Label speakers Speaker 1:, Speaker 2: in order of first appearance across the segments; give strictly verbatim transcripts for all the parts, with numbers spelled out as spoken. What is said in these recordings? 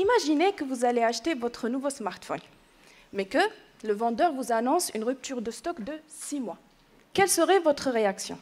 Speaker 1: imaginez que vous allez acheter votre nouveau smartphone, mais que le vendeur vous annonce une rupture de stock de six mois. Quelle serait votre réaction?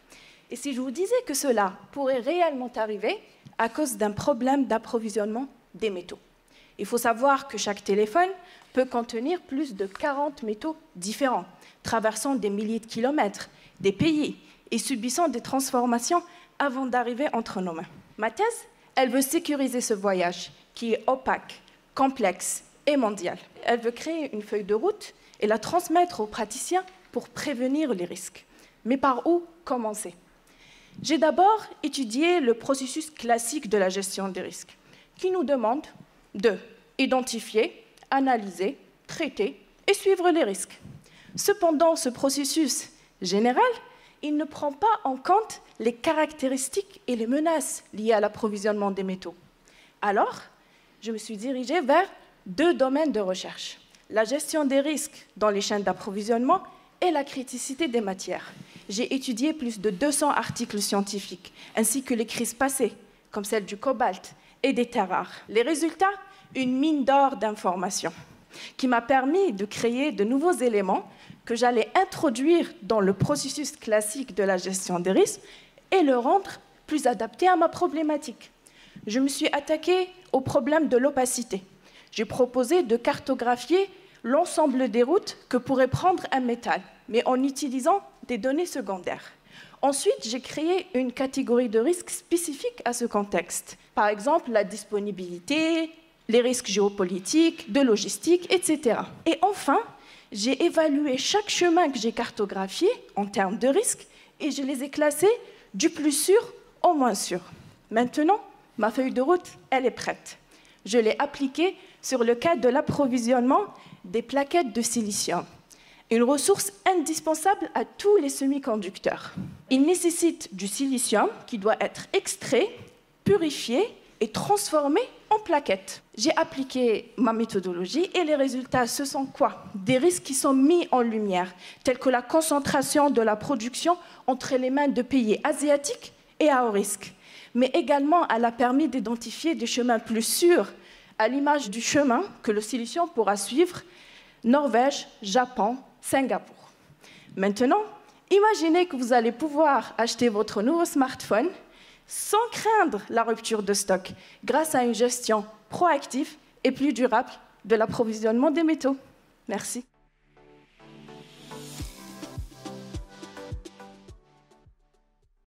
Speaker 1: Et si je vous disais que cela pourrait réellement arriver à cause d'un problème d'approvisionnement des métaux? Il faut savoir que chaque téléphone peut contenir plus de quarante métaux différents, traversant des milliers de kilomètres, des pays et subissant des transformations avant d'arriver entre nos mains. Ma thèse, elle veut sécuriser ce voyage qui est opaque, complexe et mondial. Elle veut créer une feuille de route et la transmettre aux praticiens pour prévenir les risques. Mais par où commencer? J'ai d'abord étudié le processus classique de la gestion des risques, qui nous demande de identifier, analyser, traiter et suivre les risques. Cependant, ce processus général, il ne prend pas en compte les caractéristiques et les menaces liées à l'approvisionnement des métaux. Alors, je me suis dirigée vers deux domaines de recherche: la gestion des risques dans les chaînes d'approvisionnement et la criticité des matières. J'ai étudié plus de deux cents articles scientifiques, ainsi que les crises passées, comme celle du cobalt et des terres rares. Les résultats, une mine d'or d'informations, qui m'a permis de créer de nouveaux éléments que j'allais introduire dans le processus classique de la gestion des risques et le rendre plus adapté à ma problématique. Je me suis attaquée au problème de l'opacité. J'ai proposé de cartographier l'ensemble des routes que pourrait prendre un métal, mais en utilisant des données secondaires. Ensuite, j'ai créé une catégorie de risques spécifiques à ce contexte. Par exemple, la disponibilité, les risques géopolitiques, de logistique, et cetera. Et enfin, j'ai évalué chaque chemin que j'ai cartographié en termes de risques et je les ai classés du plus sûr au moins sûr. Maintenant, ma feuille de route, elle est prête. Je l'ai appliquée sur le cas de l'approvisionnement des plaquettes de silicium, une ressource indispensable à tous les semi-conducteurs. Il nécessite du silicium qui doit être extrait, purifié et transformé en plaquettes. J'ai appliqué ma méthodologie et les résultats, ce sont quoi? Des risques qui sont mis en lumière, tels que la concentration de la production entre les mains de pays asiatiques et à haut risque. Mais également, elle a permis d'identifier des chemins plus sûrs, à l'image du chemin que le silicium pourra suivre Norvège, Japon, Singapour. Maintenant, imaginez que vous allez pouvoir acheter votre nouveau smartphone sans craindre la rupture de stock, grâce à une gestion proactive et plus durable de l'approvisionnement des métaux. Merci.